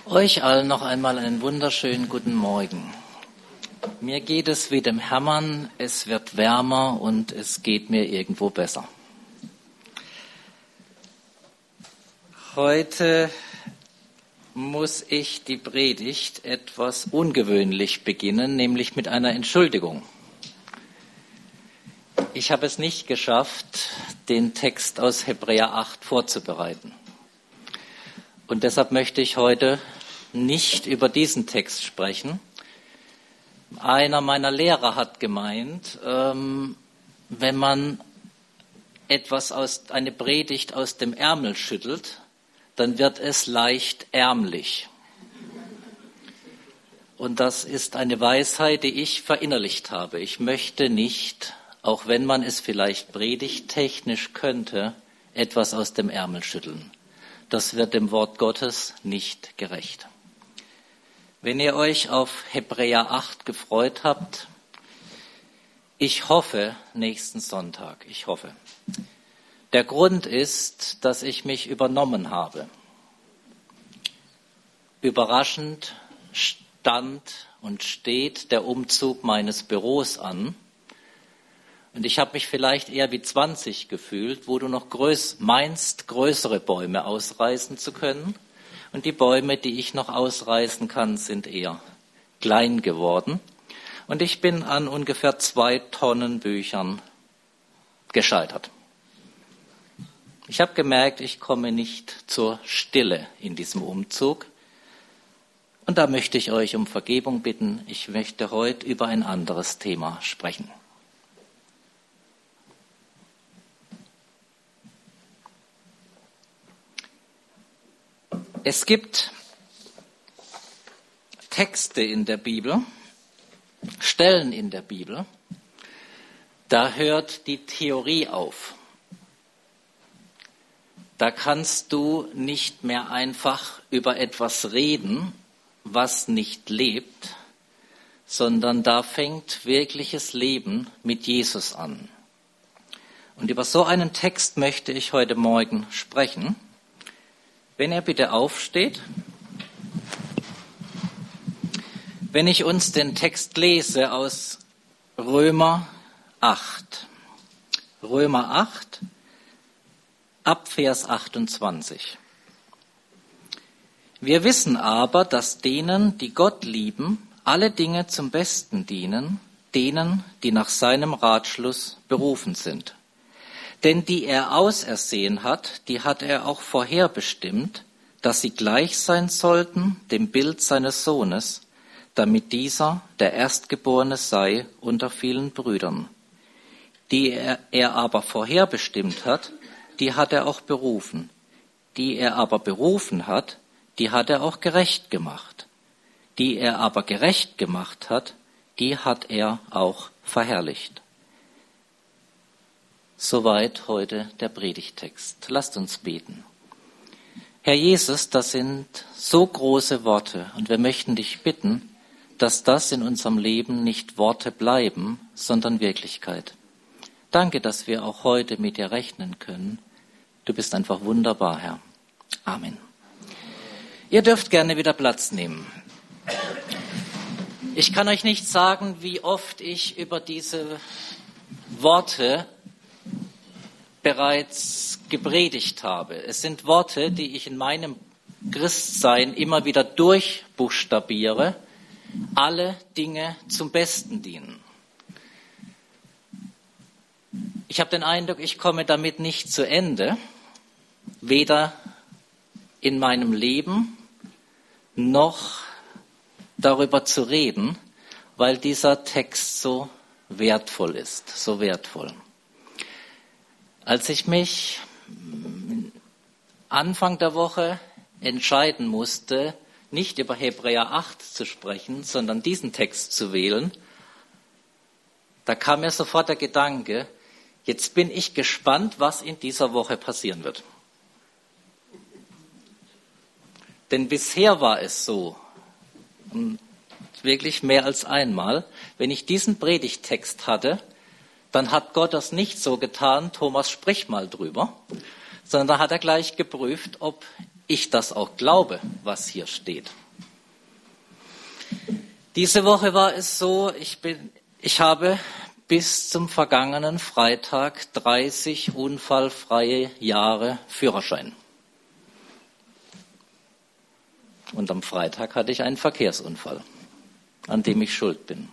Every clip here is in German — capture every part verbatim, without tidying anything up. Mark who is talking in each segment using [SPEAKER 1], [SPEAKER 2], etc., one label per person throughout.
[SPEAKER 1] Euch allen noch einmal einen wunderschönen guten Morgen. Mir geht es wie dem Hermann, es wird wärmer und es geht mir irgendwo besser. Heute muss ich die Predigt etwas ungewöhnlich beginnen, nämlich mit einer Entschuldigung. Ich habe es nicht geschafft, den Text aus Hebräer acht vorzubereiten. Und deshalb möchte ich heute nicht über diesen Text sprechen. Einer meiner Lehrer hat gemeint, ähm, wenn man etwas aus, eine Predigt aus dem Ärmel schüttelt, dann wird es leicht ärmlich. Und das ist eine Weisheit, die ich verinnerlicht habe. Ich möchte nicht, auch wenn man es vielleicht predigttechnisch könnte, etwas aus dem Ärmel schütteln. Das wird dem Wort Gottes nicht gerecht. Wenn ihr euch auf Hebräer acht gefreut habt, ich hoffe nächsten Sonntag, ich hoffe. Der Grund ist, dass ich mich übernommen habe. Überraschend stand und steht der Umzug meines Büros an. Und ich habe mich vielleicht eher wie zwanzig gefühlt, wo du noch größ, meinst, größere Bäume ausreißen zu können. Und die Bäume, die ich noch ausreißen kann, sind eher klein geworden. Und ich bin an ungefähr zwei Tonnen Büchern gescheitert. Ich habe gemerkt, ich komme nicht zur Stille in diesem Umzug. Und da möchte ich euch um Vergebung bitten. Ich möchte heute über ein anderes Thema sprechen. Es gibt Texte in der Bibel, Stellen in der Bibel, da hört die Theorie auf. Da kannst du nicht mehr einfach über etwas reden, was nicht lebt, sondern da fängt wirkliches Leben mit Jesus an. Und über so einen Text möchte ich heute Morgen sprechen. Wenn ihr bitte aufsteht. Wenn ich uns den Text lese aus Römer acht. Römer acht, ab Vers achtundzwanzig. Wir wissen aber, dass denen, die Gott lieben, alle Dinge zum Besten dienen, denen, die nach seinem Ratschluss berufen sind. Denn die er ausersehen hat, die hat er auch vorherbestimmt, dass sie gleich sein sollten dem Bild seines Sohnes, damit dieser der Erstgeborene sei unter vielen Brüdern. Die er, er aber vorherbestimmt hat, die hat er auch berufen. Die er aber berufen hat, die hat er auch gerecht gemacht. Die er aber gerecht gemacht hat, die hat er auch verherrlicht. Soweit heute der Predigttext. Lasst uns beten. Herr Jesus, das sind so große Worte und wir möchten dich bitten, dass das in unserem Leben nicht Worte bleiben, sondern Wirklichkeit. Danke, dass wir auch heute mit dir rechnen können. Du bist einfach wunderbar, Herr. Amen. Ihr dürft gerne wieder Platz nehmen. Ich kann euch nicht sagen, wie oft ich über diese Worte bereits gepredigt habe. Es sind Worte, die ich in meinem Christsein immer wieder durchbuchstabiere. Alle Dinge zum Besten dienen. Ich habe den Eindruck, ich komme damit nicht zu Ende, weder in meinem Leben noch darüber zu reden, weil dieser Text so wertvoll ist, so wertvoll. Als ich mich Anfang der Woche entscheiden musste, nicht über Hebräer acht zu sprechen, sondern diesen Text zu wählen, da kam mir sofort der Gedanke, jetzt bin ich gespannt, was in dieser Woche passieren wird. Denn bisher war es so, wirklich mehr als einmal, wenn ich diesen Predigttext hatte, dann hat Gott das nicht so getan, Thomas, sprich mal drüber, sondern da hat er gleich geprüft, ob ich das auch glaube, was hier steht. Diese Woche war es so, ich bin, ich habe bis zum vergangenen Freitag dreißig unfallfreie Jahre Führerschein. Und am Freitag hatte ich einen Verkehrsunfall, an dem ich schuld bin.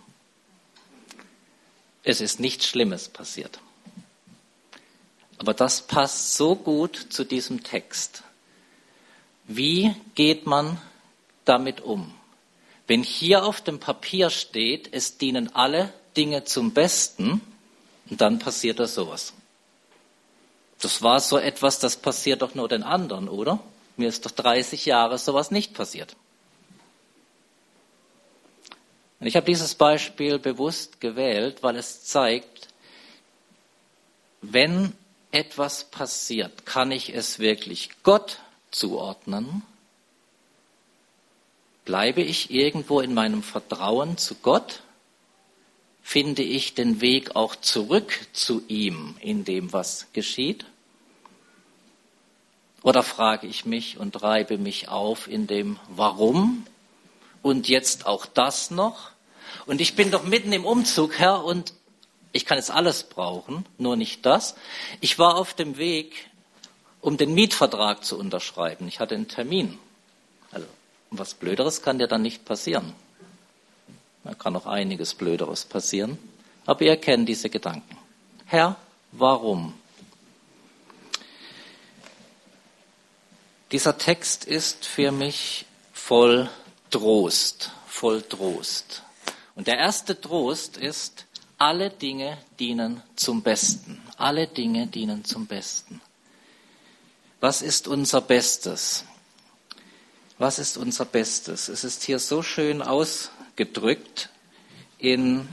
[SPEAKER 1] Es ist nichts Schlimmes passiert. Aber das passt so gut zu diesem Text. Wie geht man damit um? Wenn hier auf dem Papier steht, es dienen alle Dinge zum Besten, und dann passiert da sowas. Das war so etwas, das passiert doch nur den anderen, oder? Mir ist doch dreißig Jahre sowas nicht passiert. Und ich habe dieses Beispiel bewusst gewählt, weil es zeigt, wenn etwas passiert, kann ich es wirklich Gott zuordnen? Bleibe ich irgendwo in meinem Vertrauen zu Gott? Finde ich den Weg auch zurück zu ihm in dem, was geschieht? Oder frage ich mich und reibe mich auf in dem Warum? Und jetzt auch das noch? Und ich bin doch mitten im Umzug, Herr, und ich kann jetzt alles brauchen, nur nicht das. Ich war auf dem Weg, um den Mietvertrag zu unterschreiben. Ich hatte einen Termin. Also was Blöderes kann dir dann nicht passieren. Da kann noch einiges Blöderes passieren. Aber ihr kennt diese Gedanken. Herr, warum? Dieser Text ist für mich voll Trost, voll Trost. Und der erste Trost ist, alle Dinge dienen zum Besten. Alle Dinge dienen zum Besten. Was ist unser Bestes? Was ist unser Bestes? Es ist hier so schön ausgedrückt in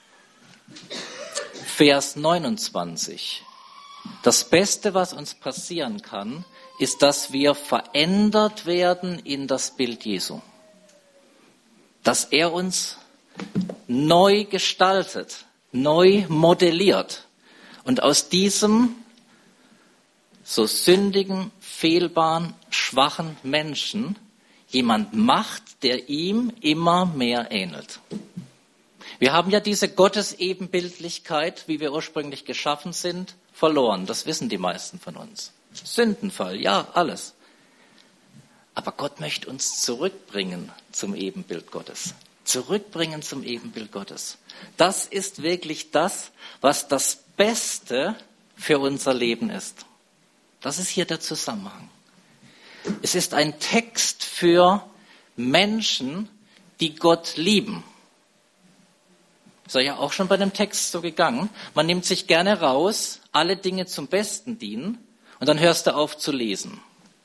[SPEAKER 1] Vers neunundzwanzig. Das Beste, was uns passieren kann, ist, dass wir verändert werden in das Bild Jesu. Dass er uns neu gestaltet, neu modelliert und aus diesem so sündigen, fehlbaren, schwachen Menschen jemand macht, der ihm immer mehr ähnelt. Wir haben ja diese Gottesebenbildlichkeit, wie wir ursprünglich geschaffen sind, verloren. Das wissen die meisten von uns. Sündenfall, ja, alles. Aber Gott möchte uns zurückbringen zum Ebenbild Gottes. Zurückbringen zum Ebenbild Gottes. Das ist wirklich das, was das Beste für unser Leben ist. Das ist hier der Zusammenhang. Es ist ein Text für Menschen, die Gott lieben. Ist ja auch schon bei dem Text so gegangen. Man nimmt sich gerne raus, alle Dinge zum Besten dienen, und dann hörst du auf zu lesen.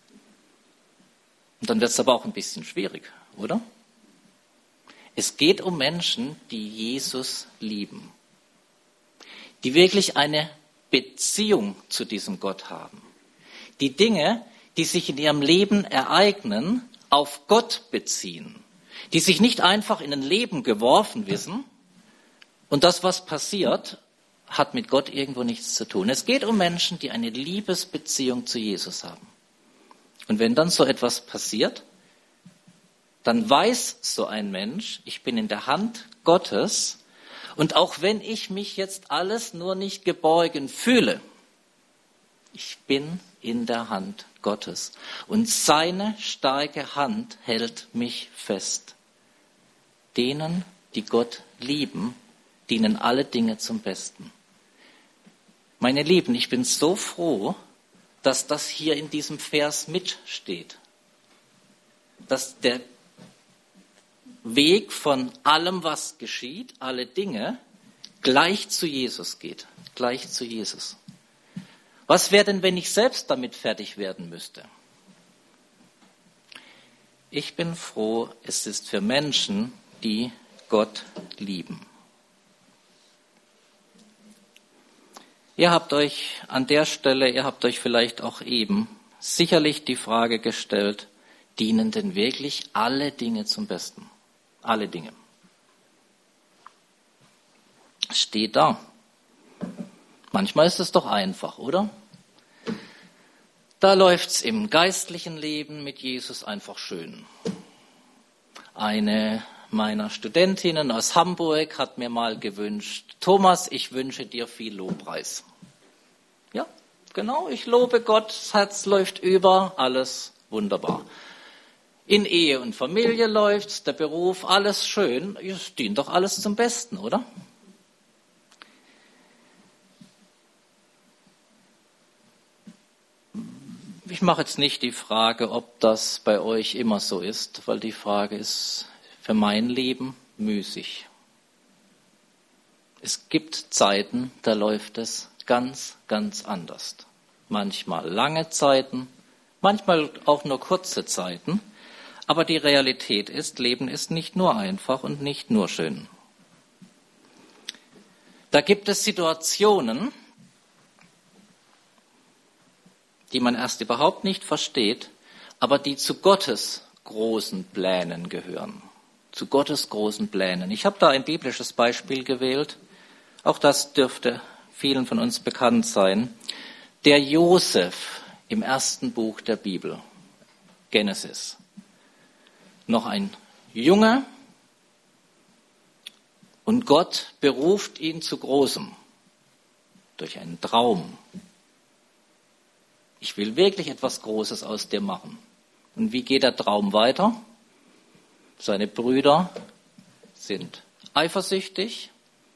[SPEAKER 1] Und dann wird es aber auch ein bisschen schwierig, oder? Es geht um Menschen, die Jesus lieben, die wirklich eine Beziehung zu diesem Gott haben. Die Dinge, die sich in ihrem Leben ereignen, auf Gott beziehen, die sich nicht einfach in ein Leben geworfen wissen und das, was passiert, hat mit Gott irgendwo nichts zu tun. Es geht um Menschen, die eine Liebesbeziehung zu Jesus haben. Und wenn dann so etwas passiert, dann weiß so ein Mensch, ich bin in der Hand Gottes, und auch wenn ich mich jetzt alles nur nicht geborgen fühle, ich bin in der Hand Gottes und seine starke Hand hält mich fest. Denen, die Gott lieben, dienen alle Dinge zum Besten. Meine Lieben, ich bin so froh, dass das hier in diesem Vers mitsteht. Dass der Weg von allem, was geschieht, alle Dinge, gleich zu Jesus geht. Gleich zu Jesus. Was wäre denn, wenn ich selbst damit fertig werden müsste? Ich bin froh, es ist für Menschen, die Gott lieben. Ihr habt euch an der Stelle, ihr habt euch vielleicht auch eben sicherlich die Frage gestellt, dienen denn wirklich alle Dinge zum Besten? Alle Dinge. Steht da. Manchmal ist es doch einfach, oder? Da läuft's im geistlichen Leben mit Jesus einfach schön. Eine meiner Studentinnen aus Hamburg hat mir mal gewünscht: Thomas, ich wünsche dir viel Lobpreis. Ja, genau, ich lobe Gott, das Herz läuft über, alles wunderbar. In Ehe und Familie läuft's, der Beruf, alles schön. Es dient doch alles zum Besten, oder? Ich mache jetzt nicht die Frage, ob das bei euch immer so ist, weil die Frage ist für mein Leben müßig. Es gibt Zeiten, da läuft es ganz, ganz anders. Manchmal lange Zeiten, manchmal auch nur kurze Zeiten. Aber die Realität ist, Leben ist nicht nur einfach und nicht nur schön. Da gibt es Situationen, die man erst überhaupt nicht versteht, aber die zu Gottes großen Plänen gehören. Zu Gottes großen Plänen. Ich habe da ein biblisches Beispiel gewählt. Auch das dürfte vielen von uns bekannt sein. Der Josef im ersten Buch der Bibel, Genesis. Noch ein Junge und Gott beruft ihn zu Großem durch einen Traum. Ich will wirklich etwas Großes aus dir machen. Und wie geht der Traum weiter? Seine Brüder sind eifersüchtig.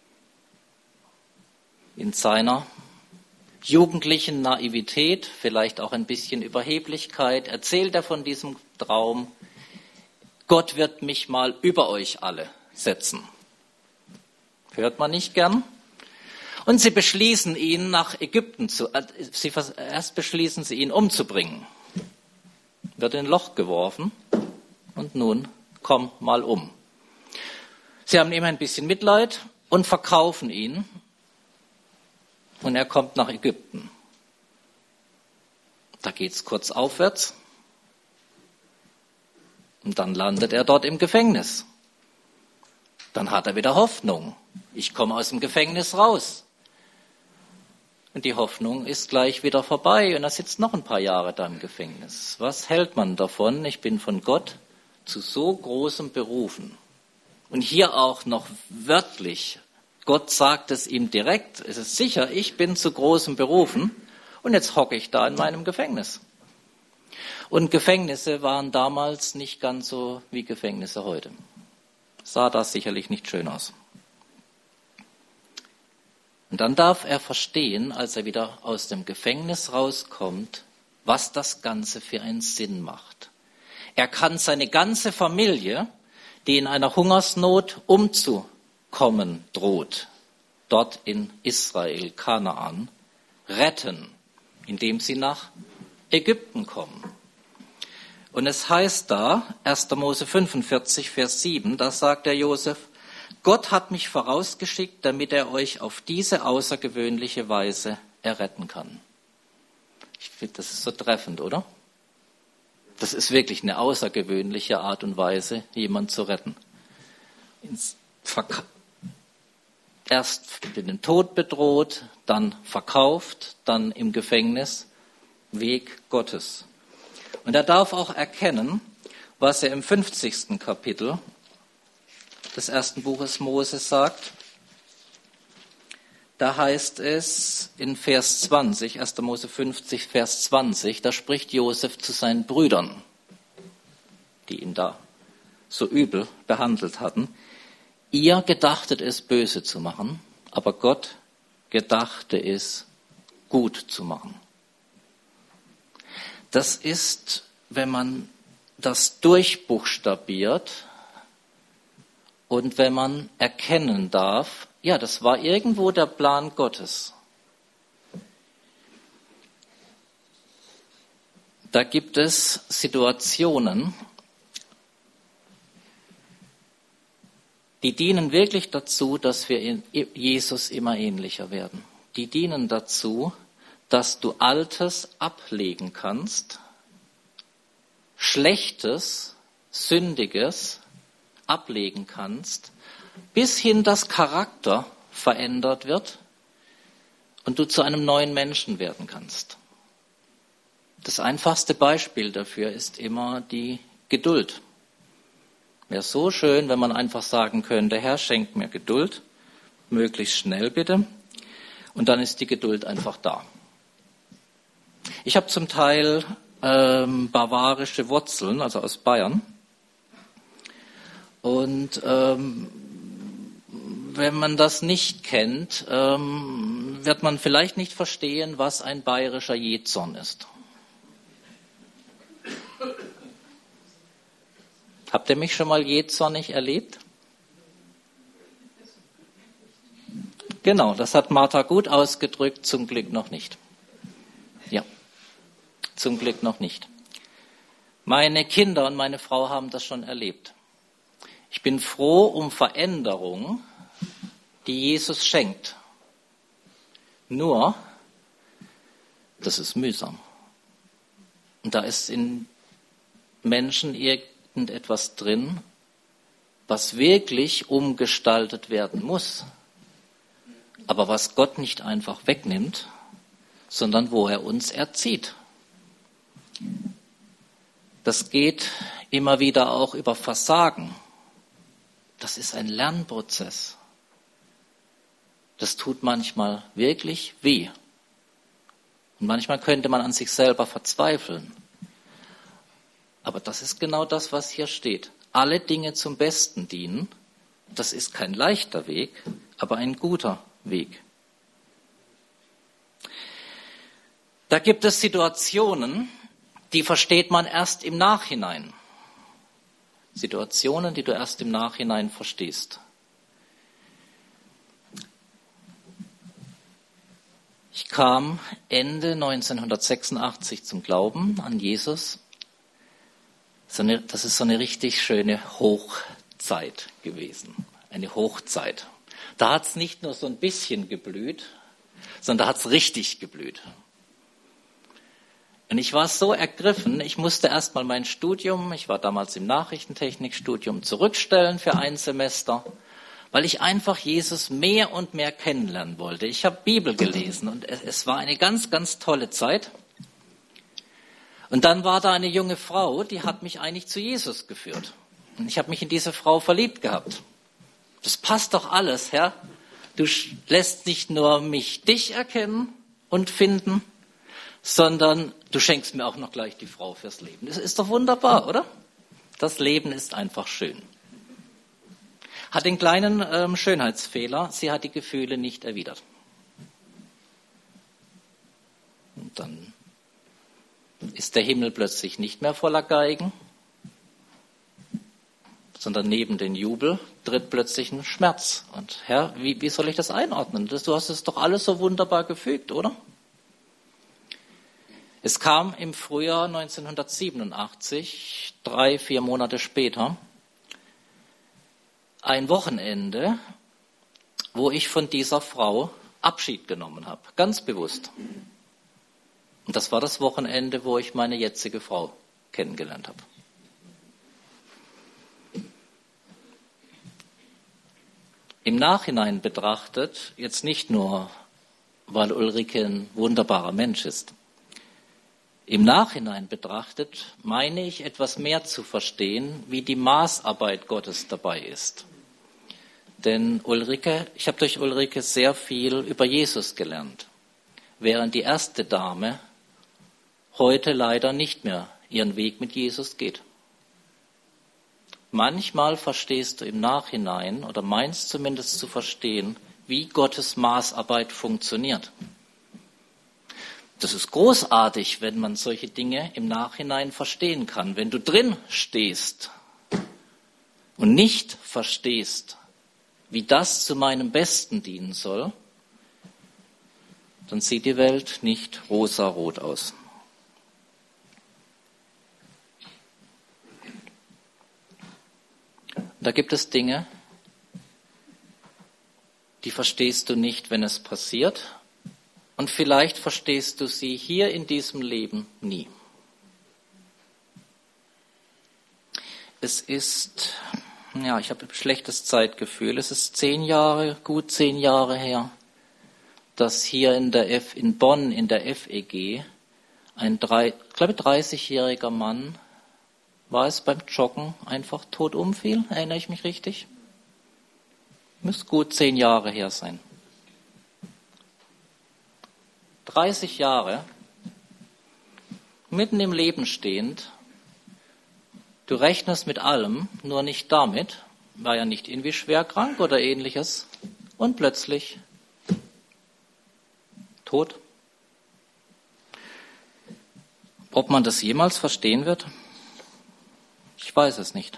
[SPEAKER 1] In seiner jugendlichen Naivität, vielleicht auch ein bisschen Überheblichkeit, erzählt er von diesem Traum: Gott wird mich mal über euch alle setzen. Hört man nicht gern? Und sie beschließen ihn nach Ägypten zu, äh, sie, erst beschließen sie ihn umzubringen. Wird in ein Loch geworfen und nun komm mal um. Sie haben immer ein bisschen Mitleid und verkaufen ihn und er kommt nach Ägypten. Da geht's kurz aufwärts. Und dann landet er dort im Gefängnis. Dann hat er wieder Hoffnung. Ich komme aus dem Gefängnis raus. Und die Hoffnung ist gleich wieder vorbei und er sitzt noch ein paar Jahre da im Gefängnis. Was hält man davon? Ich bin von Gott zu so großem berufen. Und hier auch noch wörtlich. Gott sagt es ihm direkt. Es ist sicher, ich bin zu großem berufen und jetzt hocke ich da in meinem Gefängnis. Und Gefängnisse waren damals nicht ganz so wie Gefängnisse heute. Sah das sicherlich nicht schön aus. Und dann darf er verstehen, als er wieder aus dem Gefängnis rauskommt, was das Ganze für einen Sinn macht. Er kann seine ganze Familie, die in einer Hungersnot umzukommen droht, dort in Israel, Kanaan, retten, indem sie nach Ägypten kommen. Und es heißt da, erster Mose fünfundvierzig, Vers sieben, da sagt der Josef: Gott hat mich vorausgeschickt, damit er euch auf diese außergewöhnliche Weise erretten kann. Ich finde, das ist so treffend, oder? Das ist wirklich eine außergewöhnliche Art und Weise, jemanden zu retten. Erst mit dem Tod bedroht, dann verkauft, dann im Gefängnis. Weg Gottes. Und er darf auch erkennen, was er im fünfzigsten Kapitel des ersten Buches Mose sagt. Da heißt es in Vers zwanzig, erster Mose fünfzig, Vers zwanzig, da spricht Josef zu seinen Brüdern, die ihn da so übel behandelt hatten: Ihr gedachtet es, böse zu machen, aber Gott gedachte es, gut zu machen. Das ist, wenn man das durchbuchstabiert und wenn man erkennen darf, ja, das war irgendwo der Plan Gottes. Da gibt es Situationen, die dienen wirklich dazu, dass wir Jesus immer ähnlicher werden. Die dienen dazu, dass du Altes ablegen kannst, Schlechtes, Sündiges ablegen kannst, bis hin das Charakter verändert wird und du zu einem neuen Menschen werden kannst. Das einfachste Beispiel dafür ist immer die Geduld. Wäre so schön, wenn man einfach sagen könnte, Herr, schenk mir Geduld, möglichst schnell bitte, und dann ist die Geduld einfach da. Ich habe zum Teil ähm, bavarische Wurzeln, also aus Bayern, und ähm, wenn man das nicht kennt, ähm, wird man vielleicht nicht verstehen, was ein bayerischer Jähzorn ist. Habt ihr mich schon mal jähzornig erlebt? Genau, das hat Martha gut ausgedrückt, zum Glück noch nicht. Ja, zum Glück noch nicht. Meine Kinder und meine Frau haben das schon erlebt. Ich bin froh um Veränderung, die Jesus schenkt. Nur, das ist mühsam. Und da ist in Menschen irgendetwas drin, was wirklich umgestaltet werden muss. Aber was Gott nicht einfach wegnimmt, sondern wo er uns erzieht. Das geht immer wieder auch über Versagen. Das ist ein Lernprozess. Das tut manchmal wirklich weh. Und manchmal könnte man an sich selber verzweifeln. Aber das ist genau das, was hier steht. Alle Dinge zum Besten dienen. Das ist kein leichter Weg, aber ein guter Weg. Da gibt es Situationen, die versteht man erst im Nachhinein. Situationen, die du erst im Nachhinein verstehst. Ich kam Ende neunzehnhundertsechsundachtzig zum Glauben an Jesus. So eine, das ist so eine richtig schöne Hochzeit gewesen. Eine Hochzeit. Da hat es nicht nur so ein bisschen geblüht, sondern da hat es richtig geblüht. Und ich war so ergriffen, ich musste erst mal mein Studium, ich war damals im Nachrichtentechnikstudium, zurückstellen für ein Semester, weil ich einfach Jesus mehr und mehr kennenlernen wollte. Ich habe Bibel gelesen und es, es war eine ganz, ganz tolle Zeit. Und dann war da eine junge Frau, die hat mich eigentlich zu Jesus geführt. Und ich habe mich in diese Frau verliebt gehabt. Das passt doch alles, Herr. Du lässt nicht nur mich dich erkennen und finden, sondern du schenkst mir auch noch gleich die Frau fürs Leben. Das ist doch wunderbar, oder? Das Leben ist einfach schön. Hat den kleinen ähm, Schönheitsfehler, sie hat die Gefühle nicht erwidert. Und dann ist der Himmel plötzlich nicht mehr voller Geigen, sondern neben den Jubel tritt plötzlich ein Schmerz. Und Herr, wie, wie soll ich das einordnen? Das, du hast es doch alles so wunderbar gefügt, oder? Es kam im Frühjahr neunzehnhundertsiebenundachtzig, drei, vier Monate später, ein Wochenende, wo ich von dieser Frau Abschied genommen habe, ganz bewusst. Und das war das Wochenende, wo ich meine jetzige Frau kennengelernt habe. Im Nachhinein betrachtet, jetzt nicht nur, weil Ulrike ein wunderbarer Mensch ist, im Nachhinein betrachtet, meine ich etwas mehr zu verstehen, wie die Maßarbeit Gottes dabei ist. Denn Ulrike, ich habe durch Ulrike sehr viel über Jesus gelernt, während die erste Dame heute leider nicht mehr ihren Weg mit Jesus geht. Manchmal verstehst du im Nachhinein oder meinst zumindest zu verstehen, wie Gottes Maßarbeit funktioniert. Das ist großartig, wenn man solche Dinge im Nachhinein verstehen kann. Wenn du drin stehst und nicht verstehst, wie das zu meinem Besten dienen soll, dann sieht die Welt nicht rosarot aus. Da gibt es Dinge, die verstehst du nicht, wenn es passiert. Und vielleicht verstehst du sie hier in diesem Leben nie. Es ist, ja, ich habe ein schlechtes Zeitgefühl. Es ist zehn Jahre, gut zehn Jahre her, dass hier in der F, in Bonn in der F E G ein, drei, ich glaube, dreißigjähriger Mann war es beim Joggen einfach tot umfiel, erinnere ich mich richtig? Müsste gut zehn Jahre her sein. dreißig Jahre, mitten im Leben stehend, du rechnest mit allem, nur nicht damit, war ja nicht irgendwie schwer krank oder ähnliches, und plötzlich tot. Ob man das jemals verstehen wird? Ich weiß es nicht.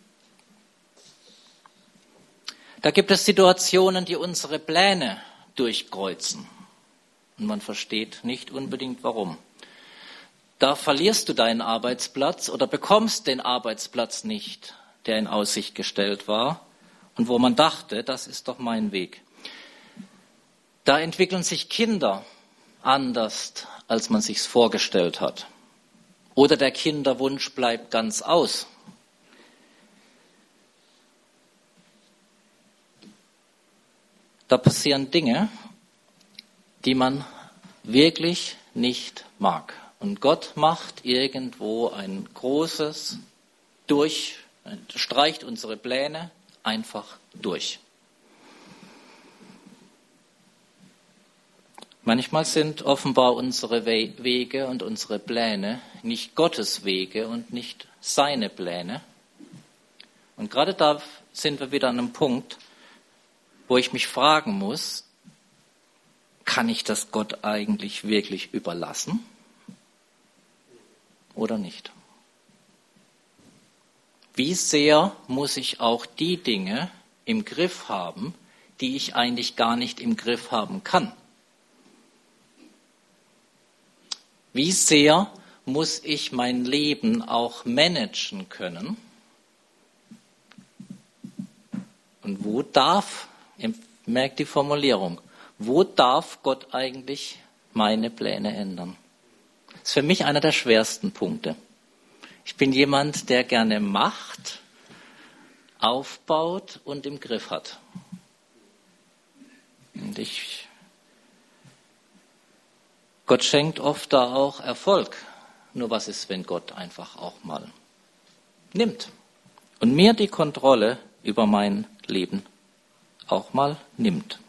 [SPEAKER 1] Da gibt es Situationen, die unsere Pläne durchkreuzen. Und man versteht nicht unbedingt warum. Da verlierst du deinen Arbeitsplatz oder bekommst den Arbeitsplatz nicht, der in Aussicht gestellt war und wo man dachte, das ist doch mein Weg. Da entwickeln sich Kinder anders, als man sich's vorgestellt hat. Oder der Kinderwunsch bleibt ganz aus. Da passieren Dinge, die man wirklich nicht mag. Und Gott macht irgendwo ein großes durch, streicht unsere Pläne einfach durch. Manchmal sind offenbar unsere Wege und unsere Pläne nicht Gottes Wege und nicht seine Pläne. Und gerade da sind wir wieder an einem Punkt, wo ich mich fragen muss, kann ich das Gott eigentlich wirklich überlassen oder nicht? Wie sehr muss ich auch die Dinge im Griff haben, die ich eigentlich gar nicht im Griff haben kann? Wie sehr muss ich mein Leben auch managen können? Und wo darf, merkt die Formulierung, wo darf Gott eigentlich meine Pläne ändern? Das ist für mich einer der schwersten Punkte. Ich bin jemand, der gerne macht, aufbaut und im Griff hat. Und ich, Gott schenkt oft da auch Erfolg. Nur was ist, wenn Gott einfach auch mal nimmt und mir die Kontrolle über mein Leben auch mal nimmt?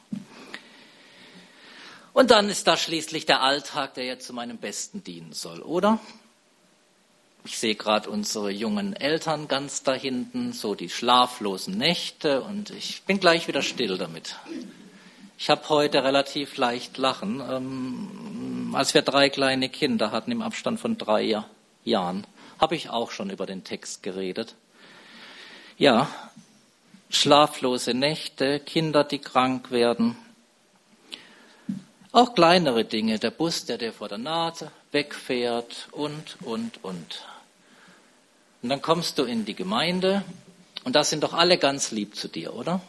[SPEAKER 1] Und dann ist da schließlich der Alltag, der ja zu meinem Besten dienen soll, oder? Ich sehe gerade unsere jungen Eltern ganz da hinten, so die schlaflosen Nächte, und ich bin gleich wieder still damit. Ich habe heute relativ leicht lachen. Ähm, als wir drei kleine Kinder hatten im Abstand von drei Jahr, Jahren, habe ich auch schon über den Text geredet. Ja, schlaflose Nächte, Kinder, die krank werden. Auch kleinere Dinge, der Bus, der dir vor der Nase wegfährt und, und, und. Und dann kommst du in die Gemeinde und da sind doch alle ganz lieb zu dir, oder?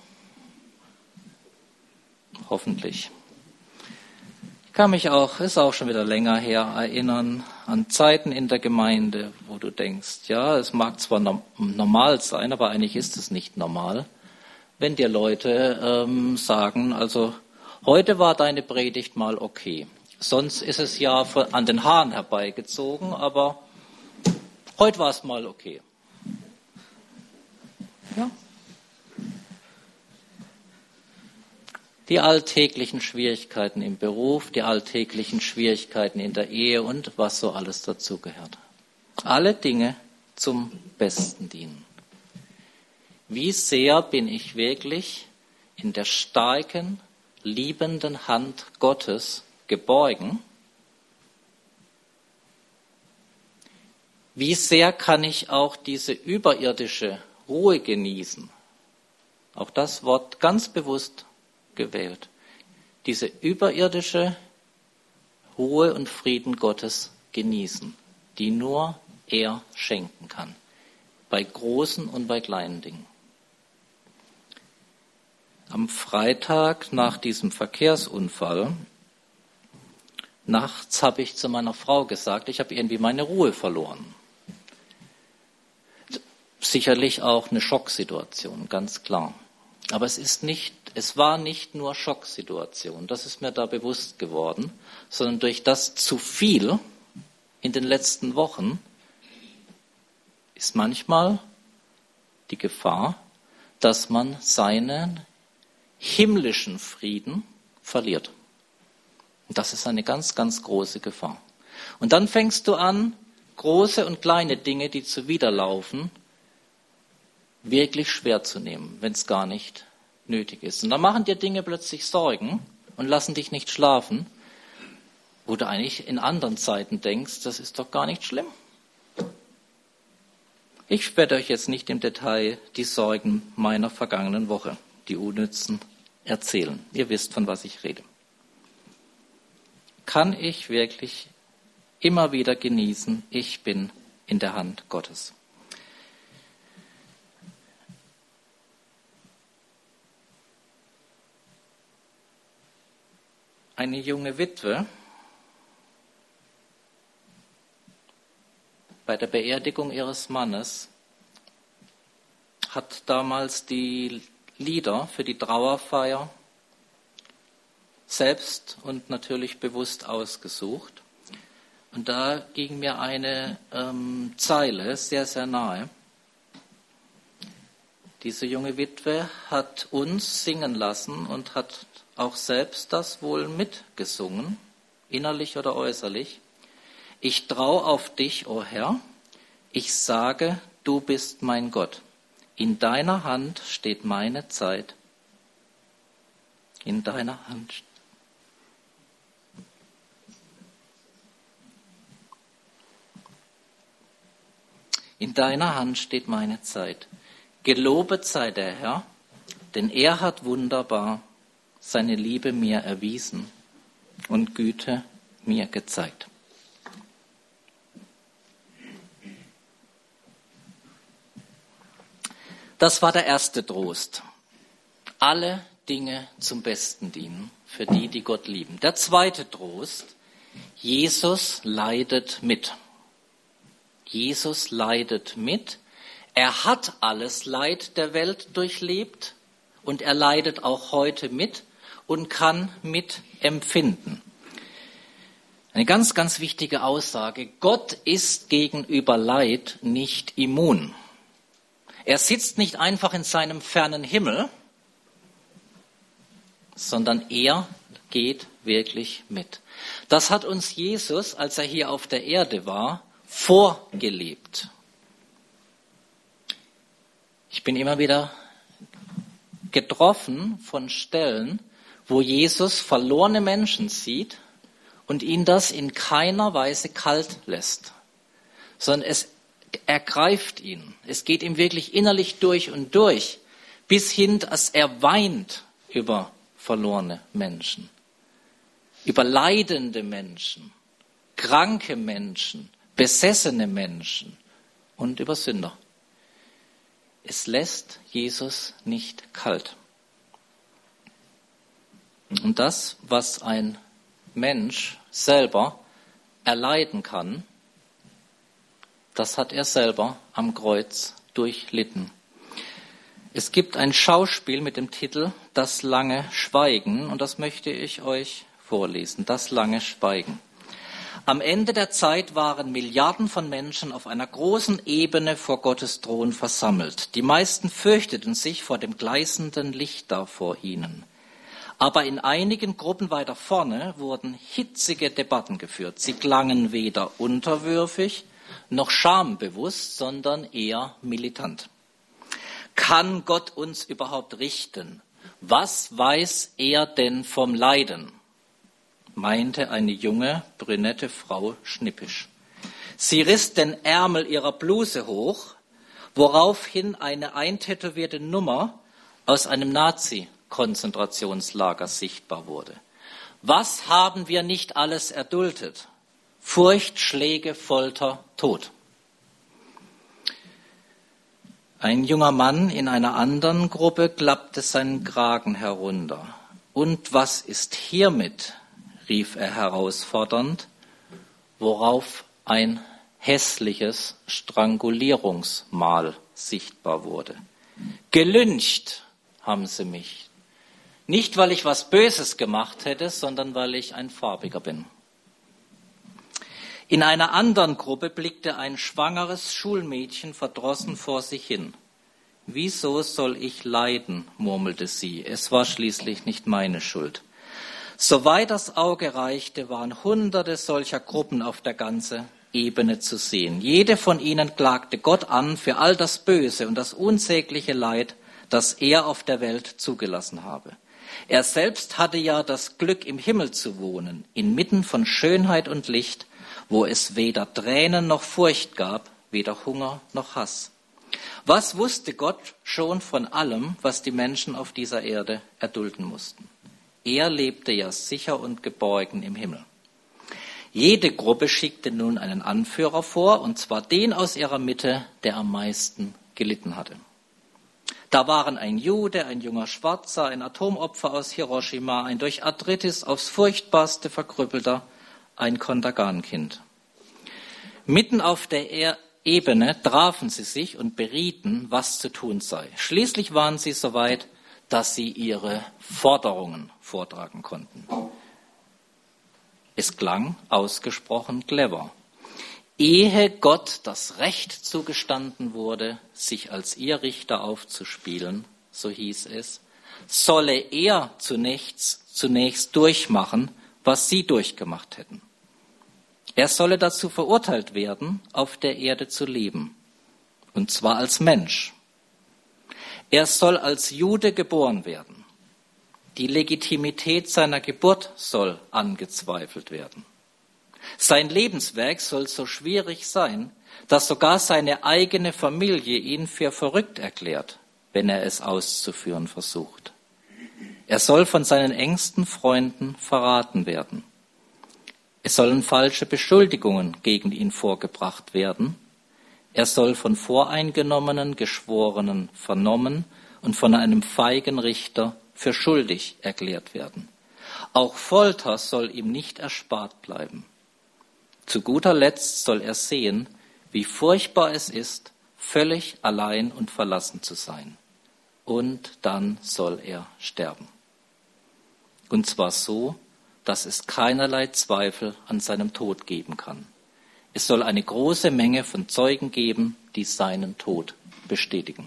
[SPEAKER 1] Hoffentlich. Ich kann mich auch, ist auch schon wieder länger her, erinnern an Zeiten in der Gemeinde, wo du denkst, ja, es mag zwar normal sein, aber eigentlich ist es nicht normal, wenn dir Leute ähm, sagen, also heute war deine Predigt mal okay. Sonst ist es ja an den Haaren herbeigezogen, aber heute war es mal okay. Ja. Die alltäglichen Schwierigkeiten im Beruf, die alltäglichen Schwierigkeiten in der Ehe und was so alles dazugehört. Alle Dinge zum Besten dienen. Wie sehr bin ich wirklich in der starken, liebenden Hand Gottes geborgen? Wie sehr kann ich auch diese überirdische Ruhe genießen? Auch das Wort ganz bewusst gewählt. Diese überirdische Ruhe und Frieden Gottes genießen, die nur er schenken kann. Bei großen und bei kleinen Dingen. Am Freitag nach diesem Verkehrsunfall, nachts habe ich zu meiner Frau gesagt, ich habe irgendwie meine Ruhe verloren. Sicherlich auch eine Schocksituation, ganz klar. Aber es ist nicht, es war nicht nur Schocksituation, das ist mir da bewusst geworden, sondern durch das zu viel in den letzten Wochen, ist manchmal die Gefahr, dass man seinen himmlischen Frieden verliert. Und das ist eine ganz, ganz große Gefahr. Und dann fängst du an, große und kleine Dinge, die zuwiderlaufen, wirklich schwer zu nehmen, wenn es gar nicht nötig ist. Und dann machen dir Dinge plötzlich Sorgen und lassen dich nicht schlafen, wo du eigentlich in anderen Zeiten denkst, das ist doch gar nicht schlimm. Ich werde euch jetzt nicht im Detail die Sorgen meiner vergangenen Woche, die unnützen, erzählen. Ihr wisst, von was ich rede. Kann ich wirklich immer wieder genießen, ich bin in der Hand Gottes. Eine junge Witwe bei der Beerdigung ihres Mannes hat damals die Lieder für die Trauerfeier selbst und natürlich bewusst ausgesucht. Und da ging mir eine ähm, Zeile sehr, sehr nahe. Diese junge Witwe hat uns singen lassen und hat auch selbst das wohl mitgesungen, innerlich oder äußerlich. Ich trau auf dich, o Herr, ich sage, du bist mein Gott. In deiner Hand steht meine Zeit. In deiner Hand steht In deiner Hand steht meine Zeit. Gelobet sei der Herr, denn er hat wunderbar seine Liebe mir erwiesen und Güte mir gezeigt. Das war der erste Trost. Alle Dinge zum Besten dienen für die, die Gott lieben. Der zweite Trost, Jesus leidet mit. Jesus leidet mit. Er hat alles Leid der Welt durchlebt und er leidet auch heute mit und kann mitempfinden. Eine ganz, ganz wichtige Aussage. Gott ist gegenüber Leid nicht immun. Er sitzt nicht einfach in seinem fernen Himmel, sondern er geht wirklich mit. Das hat uns Jesus, als er hier auf der Erde war, vorgelebt. Ich bin immer wieder getroffen von Stellen, wo Jesus verlorene Menschen sieht und ihn das in keiner Weise kalt lässt, sondern es ergreift ihn. Es geht ihm wirklich innerlich durch und durch, bis hin, dass er weint über verlorene Menschen, über leidende Menschen, kranke Menschen, besessene Menschen und über Sünder. Es lässt Jesus nicht kalt. Und das, was ein Mensch selber erleiden kann, das hat er selber am Kreuz durchlitten. Es gibt ein Schauspiel mit dem Titel Das lange Schweigen und das möchte ich euch vorlesen. Das lange Schweigen. Am Ende der Zeit waren Milliarden von Menschen auf einer großen Ebene vor Gottes Thron versammelt. Die meisten fürchteten sich vor dem gleißenden Licht da vor ihnen. Aber in einigen Gruppen weiter vorne wurden hitzige Debatten geführt. Sie klangen weder unterwürfig noch schambewusst, sondern eher militant. Kann Gott uns überhaupt richten? Was weiß er denn vom Leiden? Meinte eine junge, brünette Frau schnippisch. Sie riss den Ärmel ihrer Bluse hoch, woraufhin eine eintätowierte Nummer aus einem Nazi-Konzentrationslager sichtbar wurde. Was haben wir nicht alles erduldet? Furcht, Schläge, Folter, Tod. Ein junger Mann in einer anderen Gruppe klappte seinen Kragen herunter. Und was ist hiermit? Rief er herausfordernd, worauf ein hässliches Strangulierungsmal sichtbar wurde. Gelyncht haben sie mich. Nicht, weil ich was Böses gemacht hätte, sondern weil ich ein Farbiger bin. In einer anderen Gruppe blickte ein schwangeres Schulmädchen verdrossen vor sich hin. »Wieso soll ich leiden?«, murmelte sie. »Es war schließlich nicht meine Schuld.« Soweit das Auge reichte, waren hunderte solcher Gruppen auf der ganzen Ebene zu sehen. Jede von ihnen klagte Gott an für all das Böse und das unsägliche Leid, das er auf der Welt zugelassen habe. Er selbst hatte ja das Glück, im Himmel zu wohnen, inmitten von Schönheit und Licht, wo es weder Tränen noch Furcht gab, weder Hunger noch Hass. Was wusste Gott schon von allem, was die Menschen auf dieser Erde erdulden mussten? Er lebte ja sicher und geborgen im Himmel. Jede Gruppe schickte nun einen Anführer vor, und zwar den aus ihrer Mitte, der am meisten gelitten hatte. Da waren ein Jude, ein junger Schwarzer, ein Atomopfer aus Hiroshima, ein durch Arthritis aufs Furchtbarste verkrüppelter, ein Kontergan-Kind. Mitten auf der er- Ebene trafen sie sich und berieten, was zu tun sei. Schließlich waren sie so weit, dass sie ihre Forderungen vortragen konnten. Es klang ausgesprochen clever. Ehe Gott das Recht zugestanden wurde, sich als ihr Richter aufzuspielen, so hieß es, solle er zunächst, zunächst durchmachen, was sie durchgemacht hätten. Er solle dazu verurteilt werden, auf der Erde zu leben, und zwar als Mensch. Er soll als Jude geboren werden. Die Legitimität seiner Geburt soll angezweifelt werden. Sein Lebenswerk soll so schwierig sein, dass sogar seine eigene Familie ihn für verrückt erklärt, wenn er es auszuführen versucht. Er soll von seinen engsten Freunden verraten werden. Es sollen falsche Beschuldigungen gegen ihn vorgebracht werden. Er soll von voreingenommenen Geschworenen vernommen und von einem feigen Richter für schuldig erklärt werden. Auch Folter soll ihm nicht erspart bleiben. Zu guter Letzt soll er sehen, wie furchtbar es ist, völlig allein und verlassen zu sein. Und dann soll er sterben. Und zwar so, dass es keinerlei Zweifel an seinem Tod geben kann. Es soll eine große Menge von Zeugen geben, die seinen Tod bestätigen.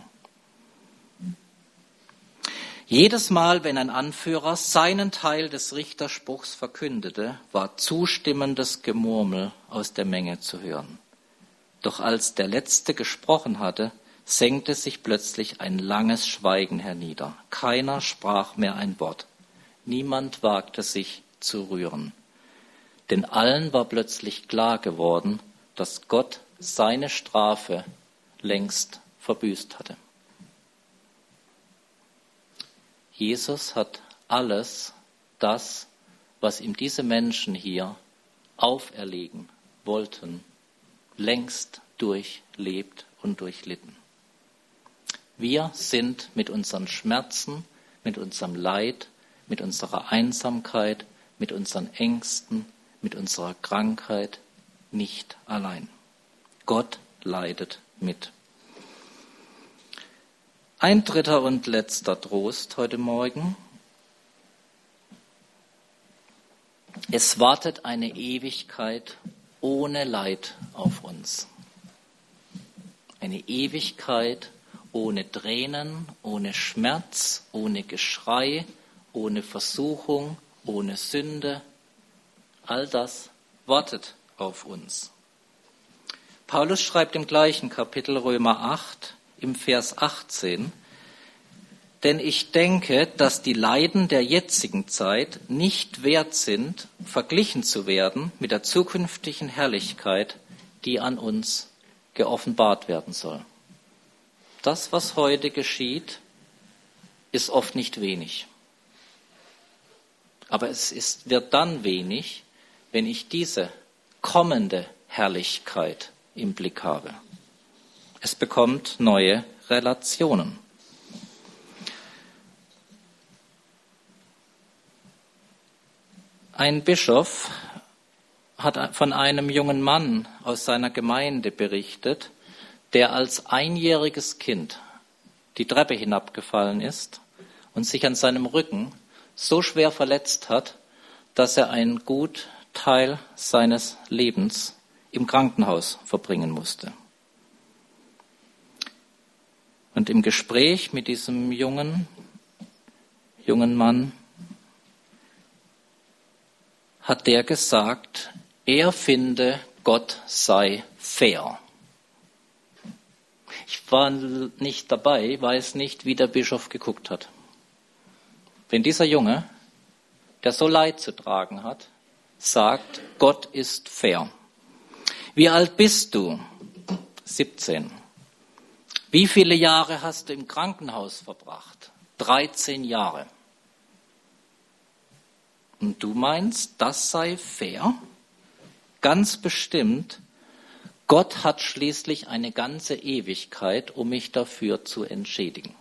[SPEAKER 1] Jedes Mal, wenn ein Anführer seinen Teil des Richterspruchs verkündete, war zustimmendes Gemurmel aus der Menge zu hören. Doch als der Letzte gesprochen hatte, senkte sich plötzlich ein langes Schweigen hernieder. Keiner sprach mehr ein Wort. Niemand wagte sich zu rühren. Denn allen war plötzlich klar geworden, dass Gott seine Strafe längst verbüßt hatte. Jesus hat alles das, was ihm diese Menschen hier auferlegen wollten, längst durchlebt und durchlitten. Wir sind mit unseren Schmerzen, mit unserem Leid, mit unserer Einsamkeit, mit unseren Ängsten, mit unserer Krankheit nicht allein. Gott leidet mit. Ein dritter und letzter Trost heute Morgen. Es wartet eine Ewigkeit ohne Leid auf uns. Eine Ewigkeit ohne Tränen, ohne Schmerz, ohne Geschrei, ohne Versuchung, ohne Sünde. All das wartet auf uns. Paulus schreibt im gleichen Kapitel Römer acht im Vers achtzehn, denn ich denke, dass die Leiden der jetzigen Zeit nicht wert sind, verglichen zu werden mit der zukünftigen Herrlichkeit, die an uns geoffenbart werden soll. Das, was heute geschieht, ist oft nicht wenig. Aber es ist, wird dann wenig, wenn ich diese kommende Herrlichkeit im Blick habe. Es bekommt neue Relationen. Ein Bischof hat von einem jungen Mann aus seiner Gemeinde berichtet, der als einjähriges Kind die Treppe hinabgefallen ist und sich an seinem Rücken so schwer verletzt hat, dass er einen guten Teil seines Lebens im Krankenhaus verbringen musste. Und im Gespräch mit diesem jungen, jungen Mann hat der gesagt, er finde, Gott sei fair. Ich war nicht dabei, weiß nicht, wie der Bischof geguckt hat. Wenn dieser Junge, der so Leid zu tragen hat, sagt, Gott ist fair. Wie alt bist du? siebzehn. Wie viele Jahre hast du im Krankenhaus verbracht? dreizehn Jahre. Und du meinst, das sei fair? Ganz bestimmt. Gott hat schließlich eine ganze Ewigkeit, um mich dafür zu entschädigen.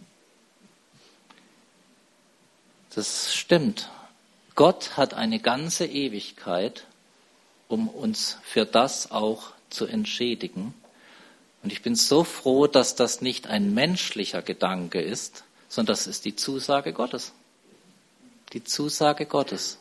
[SPEAKER 1] Das stimmt. Gott hat eine ganze Ewigkeit, um uns für das auch zu entschädigen. Und ich bin so froh, dass das nicht ein menschlicher Gedanke ist, sondern das ist die Zusage Gottes. Die Zusage Gottes.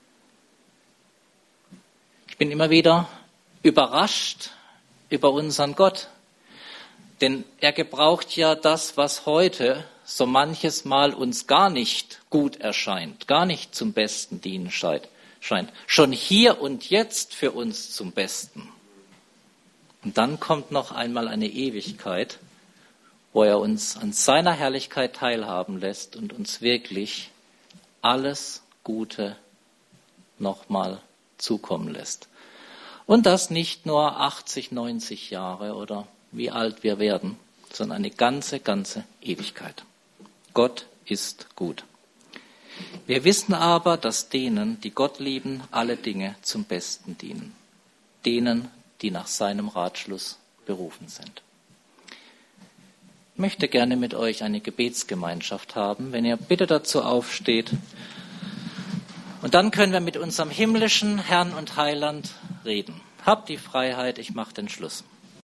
[SPEAKER 1] Ich bin immer wieder überrascht über unseren Gott, denn er gebraucht ja das, was heute so manches Mal uns gar nicht gut erscheint, gar nicht zum Besten dienen scheint, schon hier und jetzt für uns zum Besten. Und dann kommt noch einmal eine Ewigkeit, wo er uns an seiner Herrlichkeit teilhaben lässt und uns wirklich alles Gute nochmal zukommen lässt. Und das nicht nur achtzig, neunzig Jahre oder wie alt wir werden, sondern eine ganze, ganze Ewigkeit. Gott ist gut. Wir wissen aber, dass denen, die Gott lieben, alle Dinge zum Besten dienen. Denen, die nach seinem Ratschluss berufen sind. Ich möchte gerne mit euch eine Gebetsgemeinschaft haben, wenn ihr bitte dazu aufsteht. Und dann können wir mit unserem himmlischen Herrn und Heiland reden. Habt die Freiheit, ich mache den Schluss.